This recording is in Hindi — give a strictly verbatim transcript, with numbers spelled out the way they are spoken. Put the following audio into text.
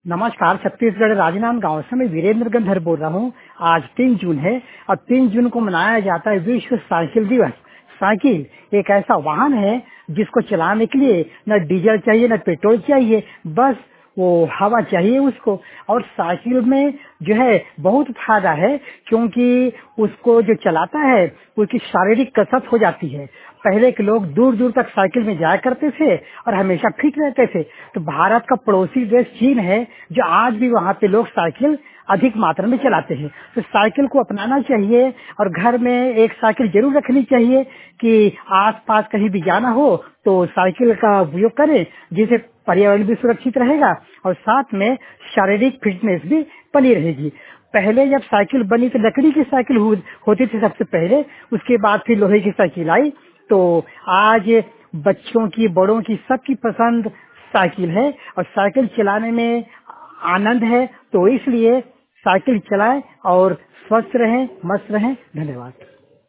नमस्कार। छत्तीसगढ़ राजनांद गांव से मैं वीरेंद्र गंधर बोल रहा हूँ। आज तीन जून है और तीन जून को मनाया जाता है विश्व साइकिल दिवस। साइकिल एक ऐसा वाहन है जिसको चलाने के लिए न डीजल चाहिए न पेट्रोल चाहिए, बस वो हवा चाहिए उसको। और साइकिल में जो है बहुत फायदा है, क्योंकि उसको जो चलाता है उसकी शारीरिक कसरत हो जाती है। पहले के लोग दूर दूर तक साइकिल में जाया करते थे और हमेशा फिट रहते थे। तो भारत का पड़ोसी देश चीन है, जो आज भी वहाँ पे लोग साइकिल अधिक मात्रा में चलाते हैं। तो साइकिल को अपनाना चाहिए और घर में एक साइकिल जरूर रखनी चाहिए कि आसपास कहीं भी जाना हो तो साइकिल का उपयोग करें, जिससे पर्यावरण भी सुरक्षित रहेगा और साथ में शारीरिक फिटनेस भी बनी रहेगी। पहले जब साइकिल बनी तो लकड़ी की साइकिल हो, होती थी सबसे पहले, उसके बाद फिर लोहे की साइकिल आई। तो आज बच्चों की, बड़ों की, सबकी पसंद साइकिल है और साइकिल चलाने में आनंद है। तो इसलिए साइकिल चलाएं और स्वस्थ रहें, मस्त रहें। धन्यवाद।